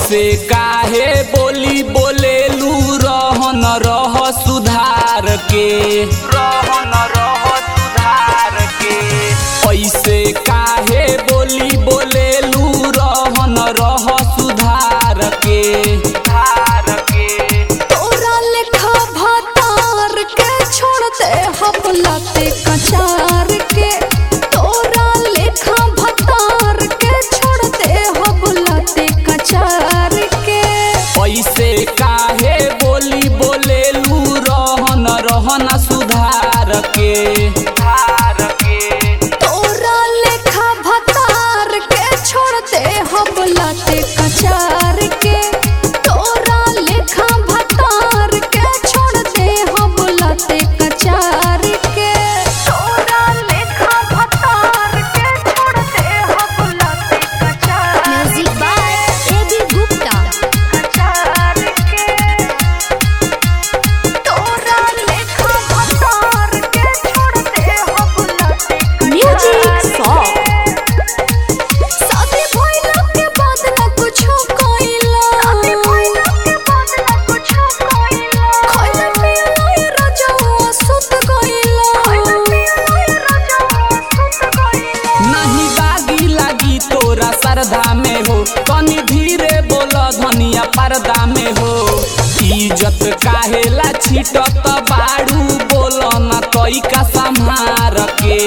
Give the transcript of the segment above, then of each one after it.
ऐसे काहे बोली बोलेलू रहन रह सुधार के रहन रह सुधार के ऐसे काहे बोली बोलेलू रहन रह सुधार के तोरा लेखा भतार के छोड़ते हपलाते कचार के तोरा लेखा भतार के छोड़ते हपलाते कचार के ऐसे काहे बोली बोलेलू रहन रहन सुधार के तोरा लेखा भतार के छोड़ते हपलाते कचार के तोरा लेखा भतार के छोड़ते हपलाते कचार के तोरा लेखा भतार के छोड़ते हपलाते कचार म्यूजिक बाय एबी गुप्ता कचार के तोरा लेखा भतार के छोड़ते हपलाते म्यूजिक सॉन्ग शादी भइला के बाद ना कुछो कइला शादी भइला के बाद ना कुछो कइला खइला पियला राजा सुत गइला खइला पियला राजा सुत गइला नहीं बागी लागी तोरा सरधा में हो तनी धीरे बोल धनिया पर्दा में हो इज्जत काहेला छिटत बाड़ू बोल न कई का संहार के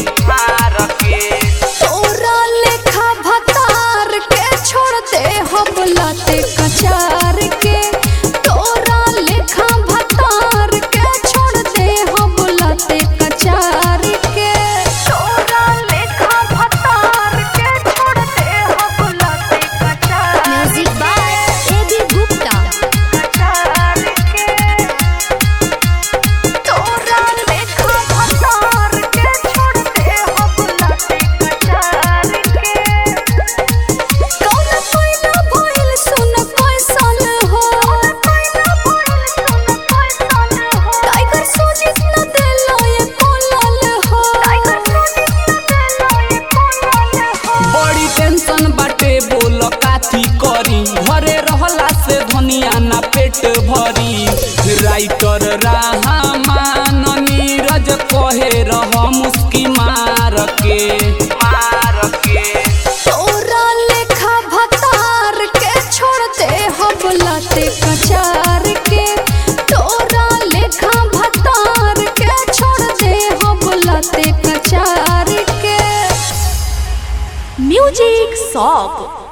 तोरा लेखा भतार के छोड़ते हपलाते कचार के तोरा लेखा भतार के छोड़ते हपलाते कचार के तोरा लेखा भतार के छोड़ते हपलाते कचार म्यूजिक बाय एबी गुप्ता कचार के तोरा लेखा भतार के छोड़ते हपलाते कचार के कौन पैना भइल सुन कैसन हो टाइगर सोजित न देलो ये कोलल हो टाइगर सोजित न देलो ये कोलल हो बड़ी टेंशन बाटे बोल काथी करी घरे रहला से धनिया ना पेट भरी राइटर रहमान नीरज कहे रह मुस्की मार के तोरा लेखा भतार के छोड़ते हपलाते कचार के तोरा लेखा भतार के छोड़ते हपलाते कचार के म्यूजिक सॉन्ग।